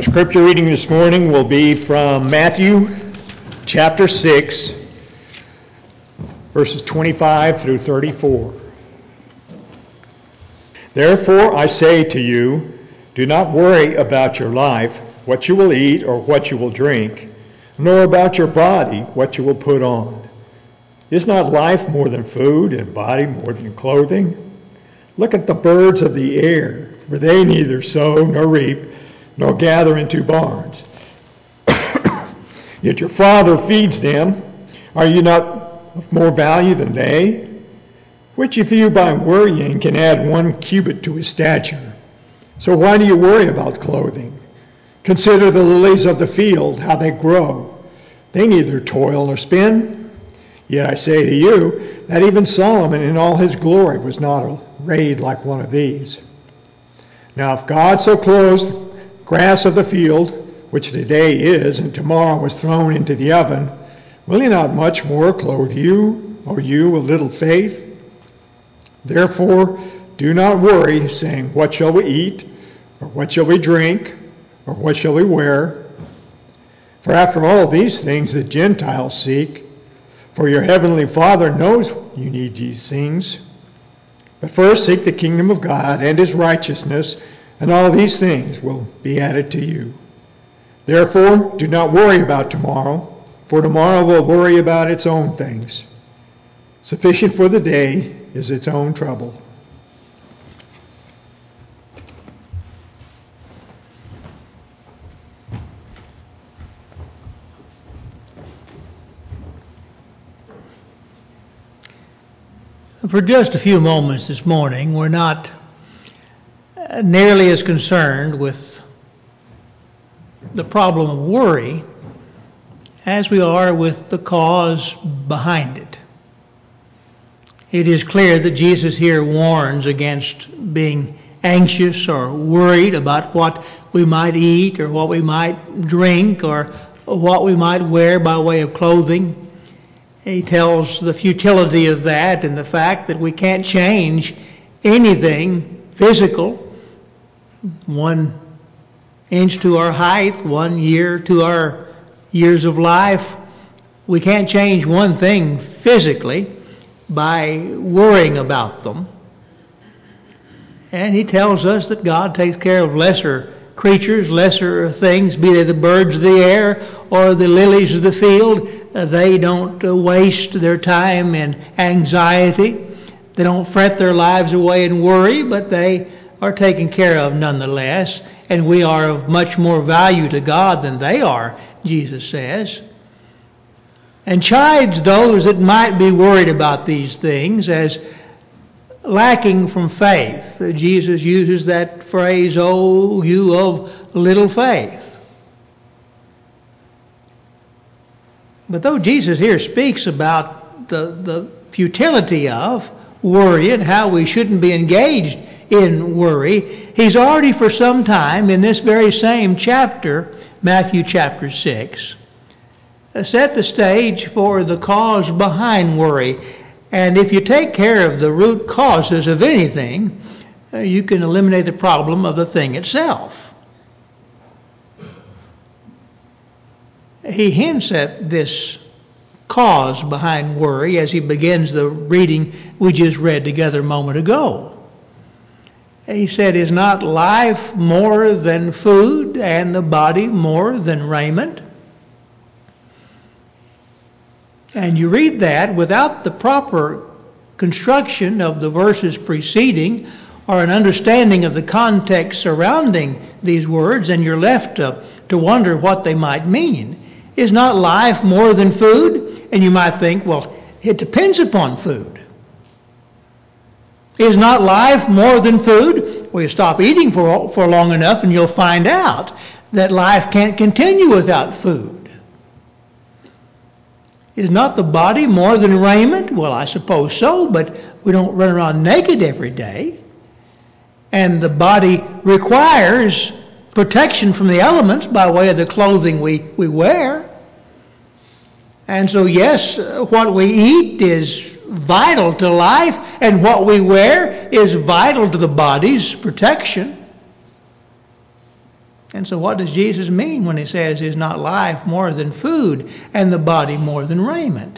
Our scripture reading this morning will be from Matthew chapter 6, verses 25 through 34. Therefore I say to you, do not worry about your life, what you will eat or what you will drink, nor about your body, what you will put on. Is not life more than food, and body more than clothing? Look at the birds of the air, for they neither sow nor reap, nor gather into barns. Yet your Father feeds them. Are you not of more value than they? Which of you by worrying can add 1 cubit to his stature? So why do you worry about clothing? Consider the lilies of the field, how they grow. They neither toil nor spin. Yet I say to you that even Solomon in all his glory was not arrayed like one of these. Now if God so clothes the grass of the field, which today is and tomorrow was thrown into the oven, will he not much more clothe you, O you of little faith? Therefore do not worry, saying, what shall we eat, or what shall we drink, or what shall we wear? For after all these things the Gentiles seek, for your heavenly Father knows you need these things. But first seek the kingdom of God and his righteousness, and all these things will be added to you. Therefore, do not worry about tomorrow, for tomorrow will worry about its own things. Sufficient for the day is its own trouble. For just a few moments this morning, we're not nearly as concerned with the problem of worry as we are with the cause behind it. It is clear that Jesus here warns against being anxious or worried about what we might eat or what we might drink or what we might wear by way of clothing. He tells the futility of that and the fact that we can't change anything physical. 1 inch to our height, 1 year to our years of life. We can't change one thing physically by worrying about them. And he tells us that God takes care of lesser creatures, lesser things, be they the birds of the air or the lilies of the field. They don't waste their time in anxiety. They don't fret their lives away in worry, but they are taken care of nonetheless. And we are of much more value to God than they are, Jesus says. And chides those that might be worried about these things as lacking from faith. Jesus uses that phrase, "Oh, you of little faith." But though Jesus here speaks about the futility of worry and how we shouldn't be engaged in worry, he's already for some time in this very same chapter, Matthew chapter 6, set the stage for the cause behind worry. And if you take care of the root causes of anything, you can eliminate the problem of the thing itself. He hints at this cause behind worry as he begins the reading we just read together a moment ago. He said, is not life more than food and the body more than raiment? And you read that without the proper construction of the verses preceding or an understanding of the context surrounding these words, and you're left to wonder what they might mean. Is not life more than food? And you might think, well, it depends upon food. Is not life more than food? Well, you stop eating for long enough and you'll find out that life can't continue without food. Is not the body more than raiment? Well, I suppose so, but we don't run around naked every day. And the body requires protection from the elements by way of the clothing we wear. And so, yes, what we eat is vital to life, and what we wear is vital to the body's protection. And so what does Jesus mean when he says, is not life more than food and the body more than raiment?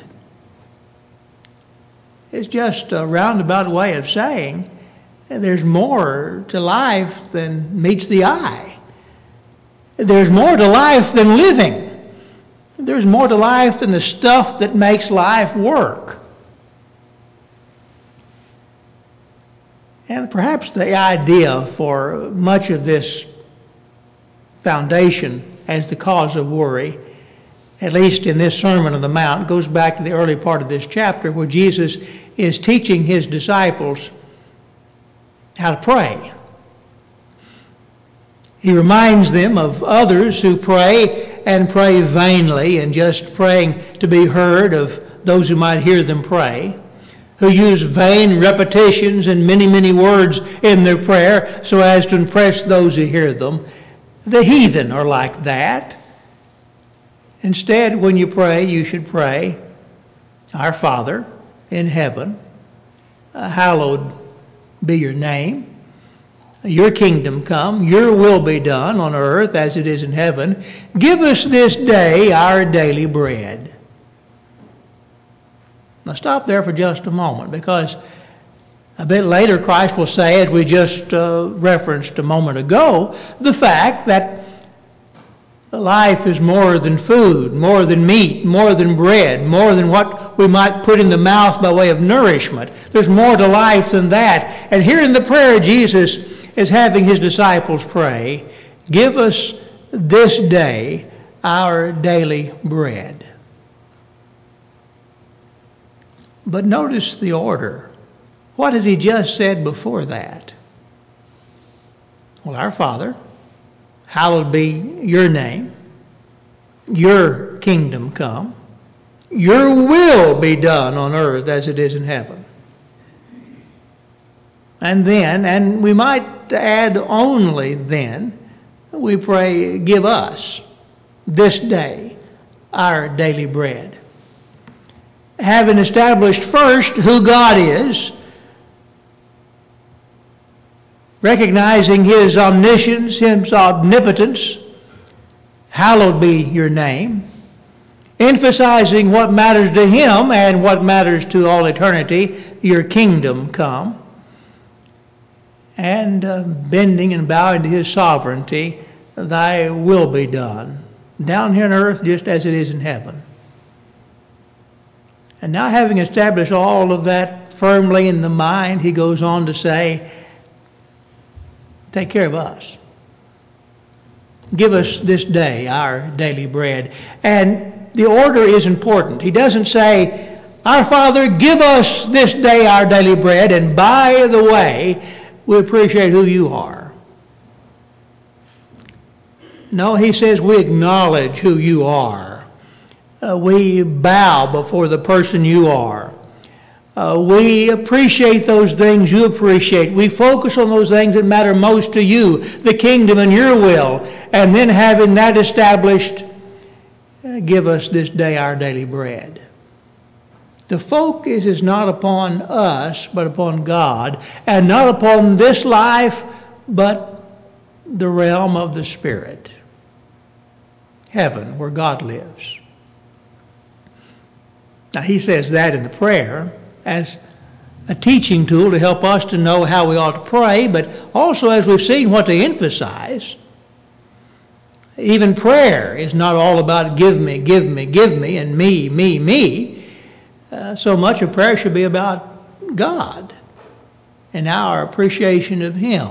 It's just a roundabout way of saying there's more to life than meets the eye. There's more to life than living. There's more to life than the stuff that makes life work. And perhaps the idea for much of this foundation as the cause of worry, at least in this Sermon on the Mount, goes back to the early part of this chapter where Jesus is teaching his disciples how to pray. He reminds them of others who pray and pray vainly and just praying to be heard of those who might hear them pray, who use vain repetitions and many, many words in their prayer so as to impress those who hear them. The heathen are like that. Instead, when you pray, you should pray, Our Father in heaven, hallowed be your name. Your kingdom come, your will be done on earth as it is in heaven. Give us this day our daily bread. Now stop there for just a moment, because a bit later Christ will say, as we just referenced a moment ago, the fact that life is more than food, more than meat, more than bread, more than what we might put in the mouth by way of nourishment. There's more to life than that. And here in the prayer, Jesus is having his disciples pray, give us this day our daily bread. But notice the order. What has he just said before that? Well, Our Father, hallowed be your name, your kingdom come, your will be done on earth as it is in heaven. And then, and we might add only then, we pray, give us this day our daily bread. Having established first who God is, recognizing his omniscience, his omnipotence, hallowed be your name, emphasizing what matters to him and what matters to all eternity, your kingdom come, and bending and bowing to his sovereignty, thy will be done, down here on earth just as it is in heaven. And now, having established all of that firmly in the mind, he goes on to say, take care of us. Give us this day our daily bread. And the order is important. He doesn't say, Our Father, give us this day our daily bread, and by the way, we appreciate who you are. No, he says we acknowledge who you are. We bow before the person you are. We appreciate those things you appreciate. We focus on those things that matter most to you, the kingdom and your will. And then having that established, give us this day our daily bread. The focus is not upon us, but upon God, and not upon this life, but the realm of the Spirit, heaven, where God lives. Now, he says that in the prayer as a teaching tool to help us to know how we ought to pray, but also, as we've seen, what to emphasize. Even prayer is not all about give me, give me, give me, and me, me, me. So much of prayer should be about God and our appreciation of him.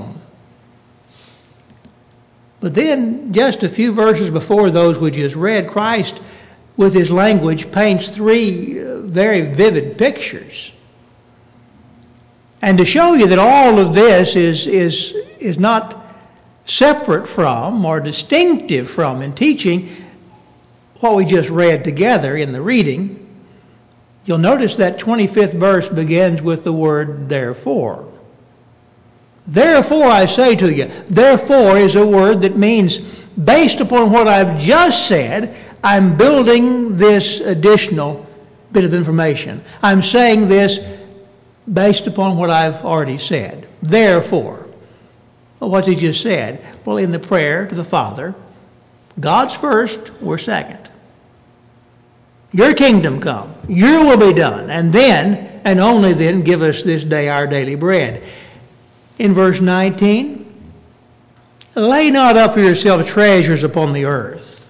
But then, just a few verses before those we just read, Christ, with his language, paints three very vivid pictures. And to show you that all of this is not separate from or distinctive from in teaching what we just read together in the reading, you'll notice that 25th verse begins with the word therefore. Therefore I say to you, therefore is a word that means based upon what I've just said, I'm building this additional bit of information. I'm saying this based upon what I've already said. Therefore. Well, what's he just said? Well, in the prayer to the Father, God's first, we're second. Your kingdom come, your will be done, and then, and only then, give us this day our daily bread. In verse 19, lay not up for yourselves treasures upon the earth,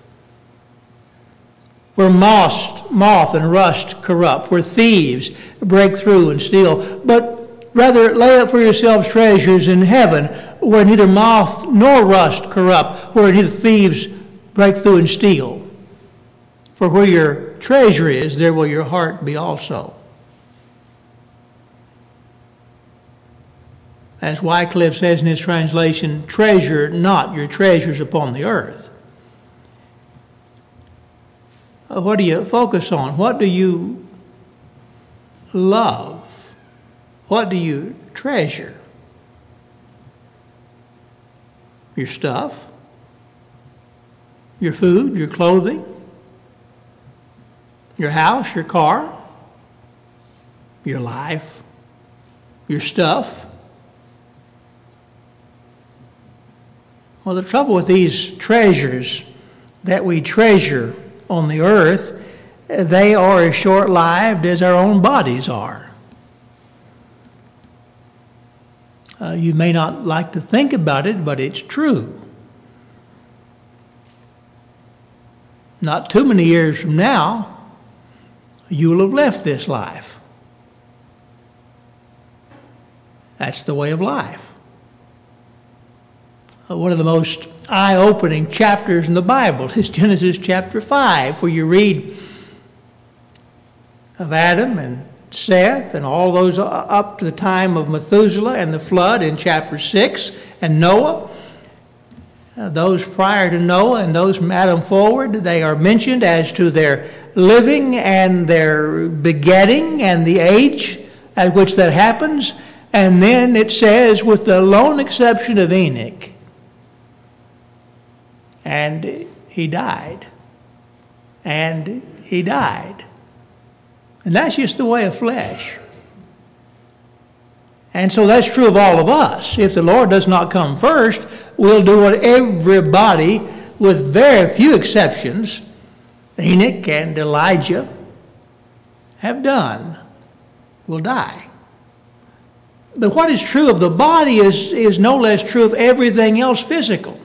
where moth and rust corrupt, where thieves break through and steal, but rather lay up for yourselves treasures in heaven, where neither moth nor rust corrupt, where neither thieves break through and steal. For where your treasure is, there will your heart be also. As Wycliffe says in his translation, treasure not your treasures upon the earth. What do you focus on? What do you love? What do you treasure? Your stuff? Your food? Your clothing? Your house? Your car? Your life? Your stuff? Well, the trouble with these treasures that we treasure on the earth, they are as short-lived as our own bodies are. You may not like to think about it, but it's true. Not too many years from now, you will have left this life. That's the way of life. One of the most eye-opening chapters in the Bible is Genesis chapter 5, where you read of Adam and Seth and all those up to the time of Methuselah and the flood in chapter 6, and Noah. Those prior to Noah and those from Adam forward, they are mentioned as to their living and their begetting and the age at which that happens. And then it says, with the lone exception of Enoch, and he died. And he died. And that's just the way of flesh. And so that's true of all of us. If the Lord does not come first, we'll do what everybody, with very few exceptions, Enoch and Elijah, have done. We'll die. But what is true of the body is no less true of everything else physical.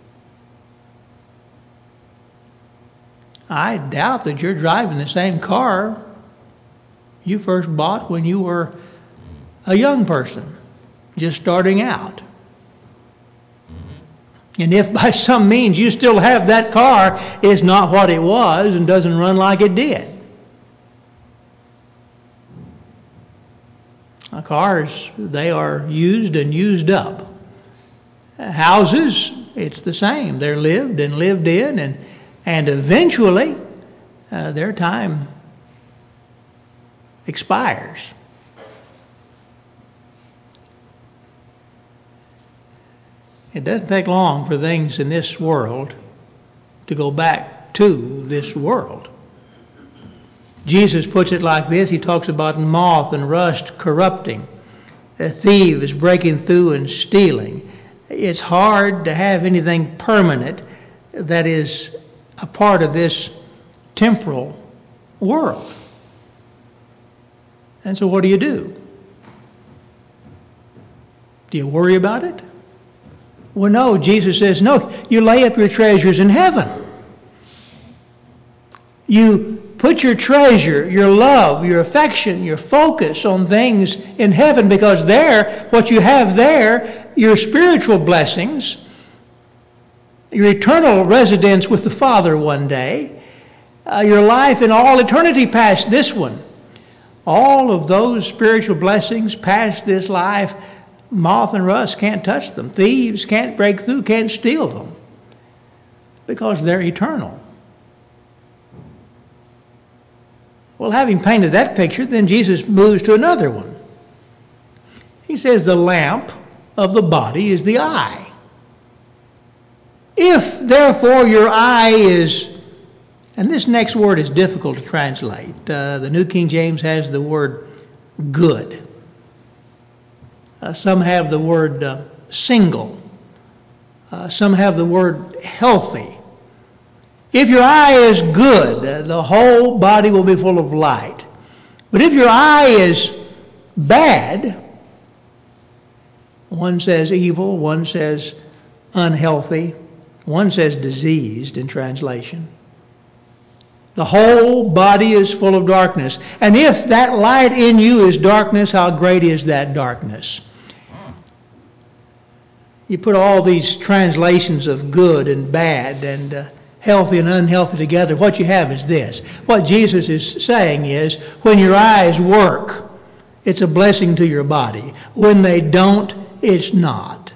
I doubt that you're driving the same car you first bought when you were a young person, just starting out. And if by some means you still have that car, it's not what it was and doesn't run like it did. Cars, they are used and used up. Houses, it's the same. They're lived and lived in, and eventually their time expires. It doesn't take long for things in this world to go back to this world. Jesus puts it like this. He talks about moth and rust corrupting, thieves breaking through and stealing. It's hard to have anything permanent that is a part of this temporal world. And so what do? Do you worry about it? Well, no. Jesus says, no, you lay up your treasures in heaven. You put your treasure, your love, your affection, your focus on things in heaven, because there, what you have there, your spiritual blessings, your eternal residence with the Father one day, your life in all eternity past this one. All of those spiritual blessings past this life, moth and rust can't touch them. Thieves can't break through, can't steal them, because they're eternal. Well, having painted that picture, then Jesus moves to another one. He says the lamp of the body is the eye. If, therefore, your eye is, and this next word is difficult to translate. The New King James has the word good. Some have the word single. Some have the word healthy. If your eye is good, the whole body will be full of light. But if your eye is bad, one says evil, one says unhealthy, one says diseased in translation. The whole body is full of darkness. And if that light in you is darkness, how great is that darkness? You put all these translations of good and bad and healthy and unhealthy together, what you have is this. What Jesus is saying is, when your eyes work, it's a blessing to your body. When they don't, it's not.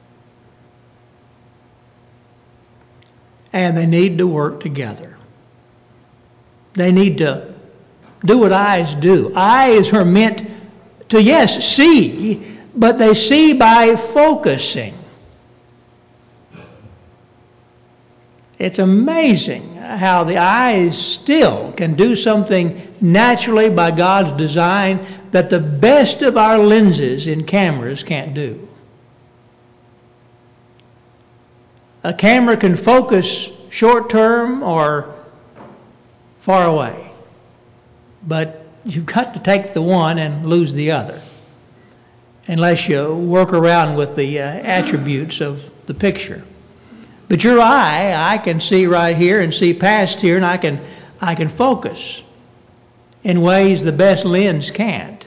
And they need to work together. They need to do what eyes do. Eyes are meant to, yes, see, but they see by focusing. It's amazing how the eyes still can do something naturally by God's design that the best of our lenses in cameras can't do. A camera can focus short term or far away, but you've got to take the one and lose the other, unless you work around with the attributes of the picture. But your eye, I can see right here and see past here, and I can focus in ways the best lens can't.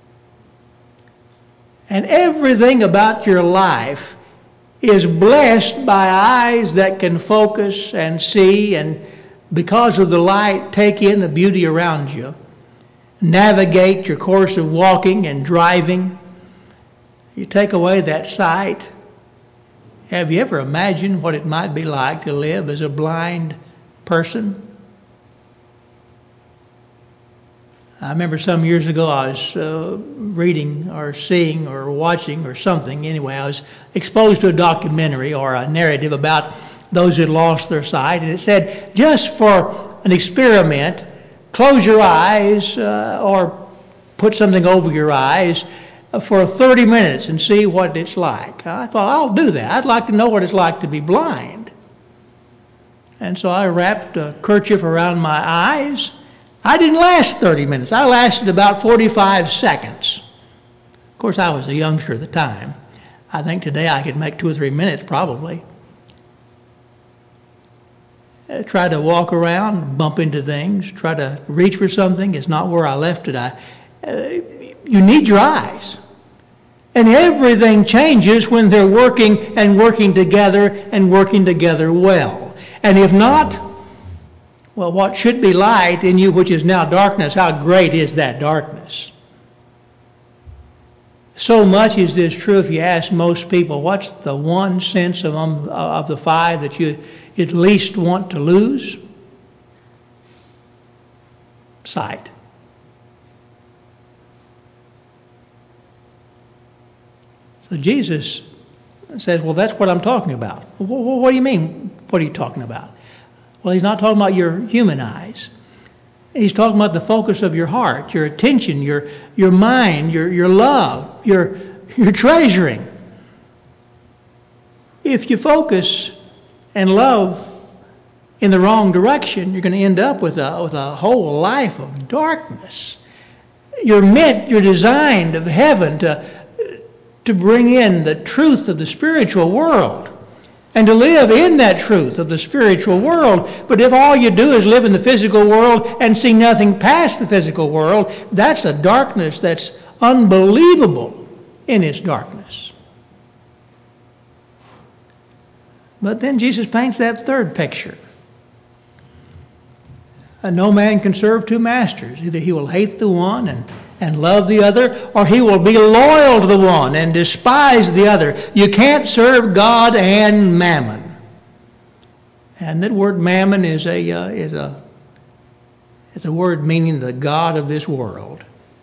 And everything about your life is blessed by eyes that can focus and see, and because of the light, take in the beauty around you, navigate your course of walking and driving. You take away that sight. Have you ever imagined what it might be like to live as a blind person? I remember some years ago I was reading or seeing or watching or something. Anyway, I was exposed to a documentary or a narrative about those who had lost their sight. And it said, just for an experiment, close your eyes or put something over your eyes for 30 minutes and see what it's like. I thought, I'll do that. I'd like to know what it's like to be blind. And so I wrapped a kerchief around my eyes. I didn't last 30 minutes. I lasted about 45 seconds. Of course, I was a youngster at the time. I think today I could make 2 or 3 minutes probably. Try to walk around, bump into things, try to reach for something. It's not where I left it. You need your eyes. And everything changes when they're working and working together and working together well. And if not, well, what should be light in you, which is now darkness, how great is that darkness? So much is this true if you ask most people, what's the one sense of the 5 that you at least want to lose? Sight. So Jesus says, well, that's what I'm talking about. What do you mean, what are you talking about? Well, he's not talking about your human eyes. He's talking about the focus of your heart, your attention, your mind, your love, your treasuring. If you focus and love in the wrong direction, you're going to end up with a whole life of darkness. You're designed of heaven to bring in the truth of the spiritual world and to live in that truth of the spiritual world. But if all you do is live in the physical world and see nothing past the physical world, that's a darkness that's unbelievable in its darkness. But then Jesus paints that third picture. No man can serve 2 masters. Either he will hate the one and love the other, or he will be loyal to the one and despise the other. You can't serve God and mammon. And that word mammon is a word meaning the god of this world.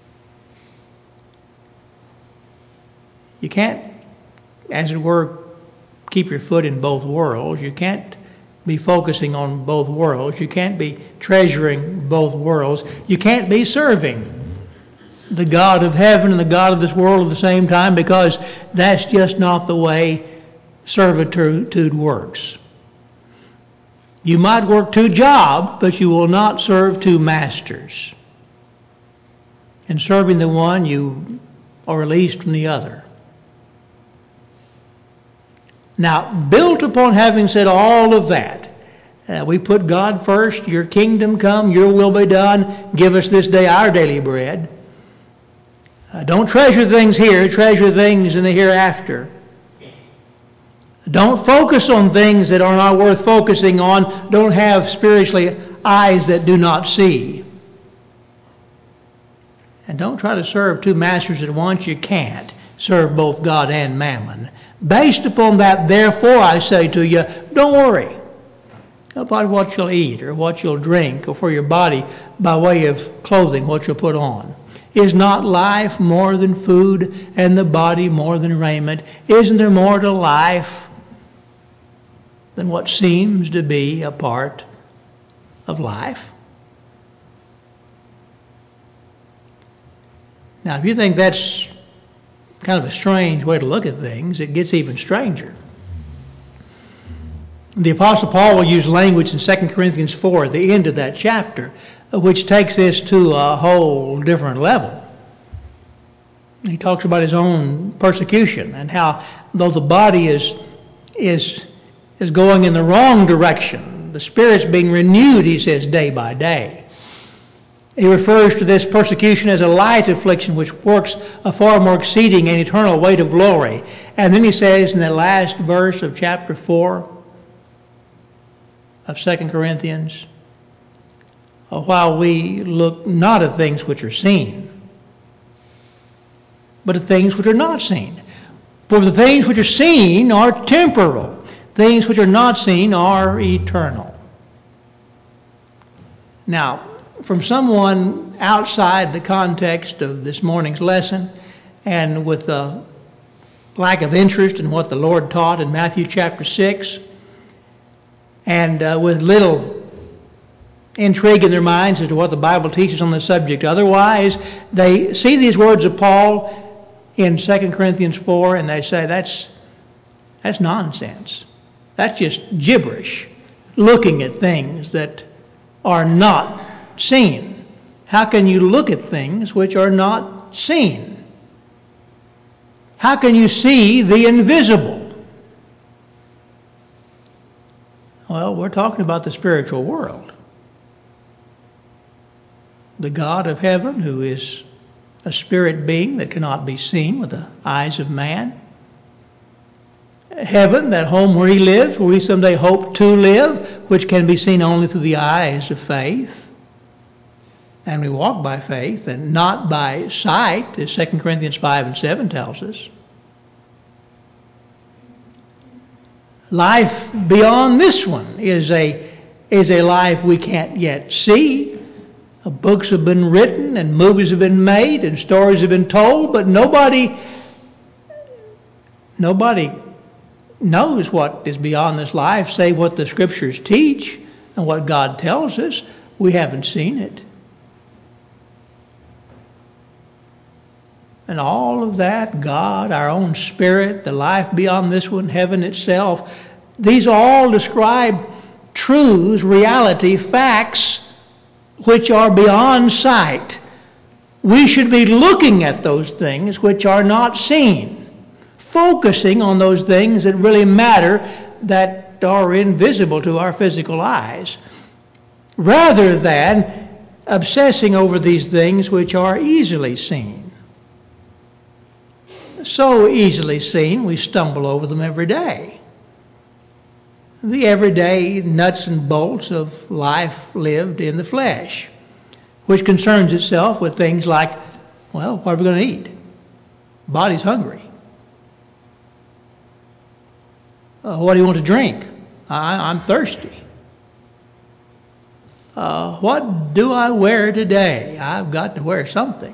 You can't, as it were, keep your foot in both worlds. You can't be focusing on both worlds. You can't be treasuring both worlds. You can't be serving the God of heaven and the God of this world at the same time, because that's just not the way servitude works. You might work 2 jobs, but you will not serve 2 masters. In serving the one, you are released from the other. Now, built upon having said all of that, we put God first. Your kingdom come, your will be done. Give us this day our daily bread. Don't treasure things here, treasure things in the hereafter. Don't focus on things that are not worth focusing on. Don't have spiritually eyes that do not see. And don't try to serve 2 masters at once. You can't serve both God and mammon. Based upon that, therefore, I say to you, don't worry about what you'll eat or what you'll drink, or for your body by way of clothing, what you'll put on. Is not life more than food, and the body more than raiment? Isn't there more to life than what seems to be a part of life? Now, if you think that's kind of a strange way to look at things, it gets even stranger. The Apostle Paul will use language in 2 Corinthians 4 at the end of that chapter, which takes this to a whole different level. He talks about his own persecution and how, though the body is going in the wrong direction, the spirit's being renewed, he says, day by day. He refers to this persecution as a light affliction which works a far more exceeding and eternal weight of glory. And then he says in that last verse of chapter 4 of 2 Corinthians, while we look not at things which are seen, but at things which are not seen. For the things which are seen are temporal. Things which are not seen are eternal. Now, from someone outside the context of this morning's lesson, and with a lack of interest in what the Lord taught in Matthew chapter 6, and with little intrigue in their minds as to what the Bible teaches on the subject. Otherwise, they see these words of Paul in 2 Corinthians 4 and they say, that's nonsense. That's just gibberish, looking at things that are not seen. How can you look at things which are not seen? How can you see the invisible? Well, we're talking about the spiritual world. The God of heaven, who is a spirit being that cannot be seen with the eyes of man. Heaven, that home where he lives, where we someday hope to live, which can be seen only through the eyes of faith. And we walk by faith and not by sight, as 2 Corinthians 5 and 7 tells us. Life beyond this one is a life we can't yet see. Books have been written and movies have been made and stories have been told, but nobody knows what is beyond this life, save what the Scriptures teach and what God tells us. We haven't seen it. And all of that, God, our own spirit, the life beyond this one, heaven itself, these all describe truths, reality, facts, which are beyond sight. We should be looking at those things which are not seen, focusing on those things that really matter, that are invisible to our physical eyes, rather than obsessing over these things which are easily seen. So easily seen, we stumble over them every day. The everyday nuts and bolts of life lived in the flesh, which concerns itself with things like, well, what are we going to eat? Body's hungry. What do you want to drink? I'm thirsty. What do I wear today? I've got to wear something.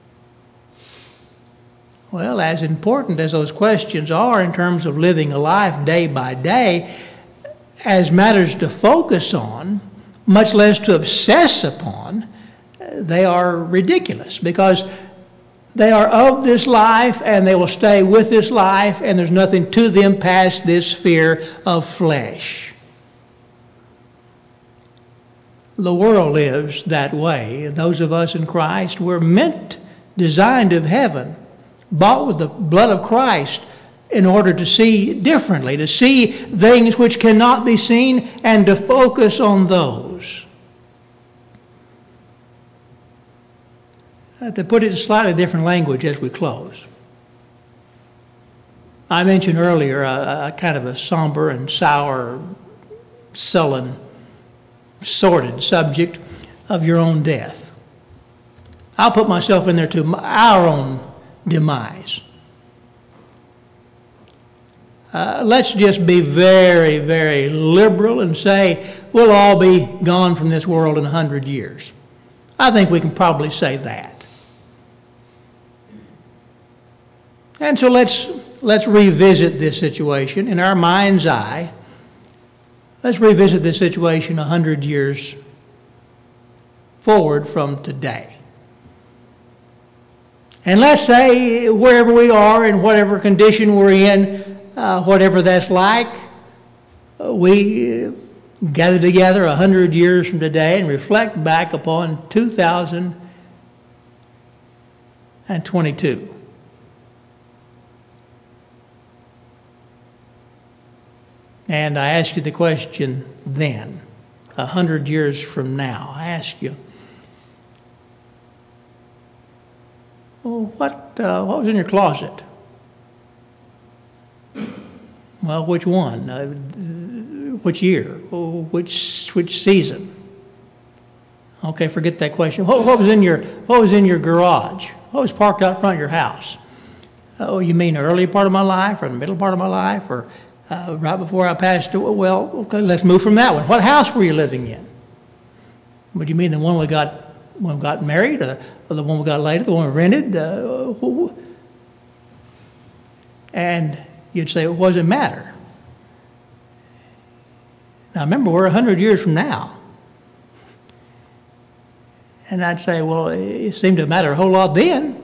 Well, as important as those questions are in terms of living a life day by day, as matters to focus on, much less to obsess upon, they are ridiculous, because They are of this life, and they will stay with this life, and there's nothing to them past this sphere of flesh. The world lives that way. Those of us in Christ, we're designed of heaven, bought with the blood of Christ, in order to see differently, to see things which cannot be seen, and to focus on those. To put it in slightly different language as we close. I mentioned earlier a kind of a somber and sour, sullen, sordid subject of your own death. I'll put myself in there too, our own demise. Let's just be very, very liberal and say we'll all be gone from this world in 100 years. I think we can probably say that. And so let's revisit this situation in our mind's eye. Let's revisit this situation 100 years forward from today. And let's say wherever we are, in whatever condition we're in, whatever that's like, we gather together 100 years from today and reflect back upon 2022. And I ask you the question then, 100 years from now, I ask you, what was in your closet? Well, which one? Which year? Which season? Okay, forget that question. What was in your garage? What was parked out front of your house? Oh, you mean the early part of my life, or the middle part of my life, or right before I passed away? Well, okay, let's move from that one. What house were you living in? What do you mean, the one we got married, or the one we got later, the one we rented? And you'd say, well, what does it matter? Now remember, we're 100 years from now. And I'd say, well, it seemed to matter a whole lot then.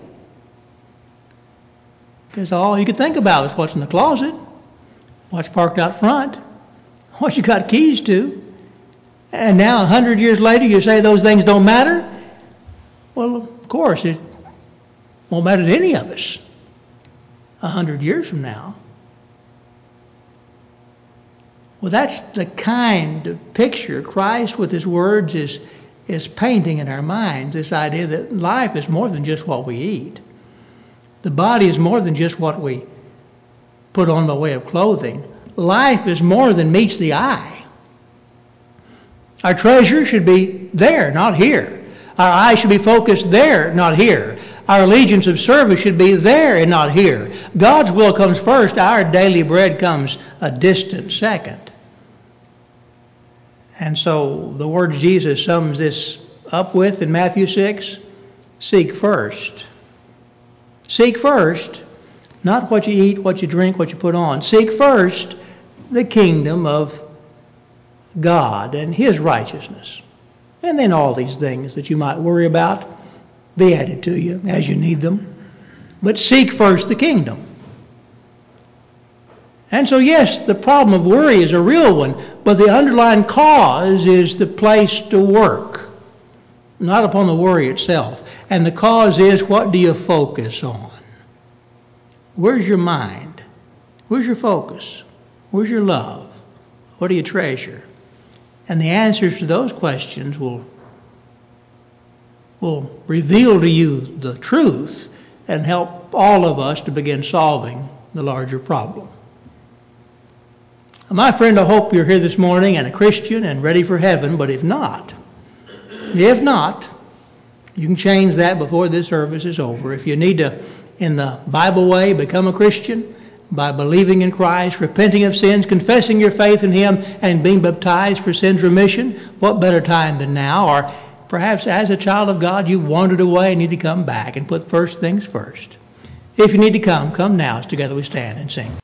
Because all you could think about was what's in the closet, what's parked out front, what you got keys to. And now 100 years later you say those things don't matter? Well, of course, it won't matter to any of us 100 years from now. Well, that's the kind of picture Christ with his words is painting in our minds, this idea that life is more than just what we eat. The body is more than just what we put on by way of clothing. Life is more than meets the eye. Our treasure should be there, not here. Our eyes should be focused there, not here. Our allegiance of service should be there and not here. God's will comes first. Our daily bread comes a distant second. And so the word Jesus sums this up with in Matthew 6, seek first. Seek first, not what you eat, what you drink, what you put on. Seek first the kingdom of God and his righteousness. And then all these things that you might worry about be added to you as you need them. But seek first the kingdom. And so, yes, the problem of worry is a real one, but the underlying cause is the place to work, not upon the worry itself. And the cause is, what do you focus on? Where's your mind? Where's your focus? Where's your love? What do you treasure? And the answers to those questions will reveal to you the truth and help all of us to begin solving the larger problem. My friend, I hope you're here this morning and a Christian and ready for heaven, but if not, you can change that before this service is over. If you need to, in the Bible way, become a Christian by believing in Christ, repenting of sins, confessing your faith in him, and being baptized for sins remission, what better time than now? Or perhaps as a child of God, you wandered away and need to come back and put first things first. If you need to come now as together we stand and sing.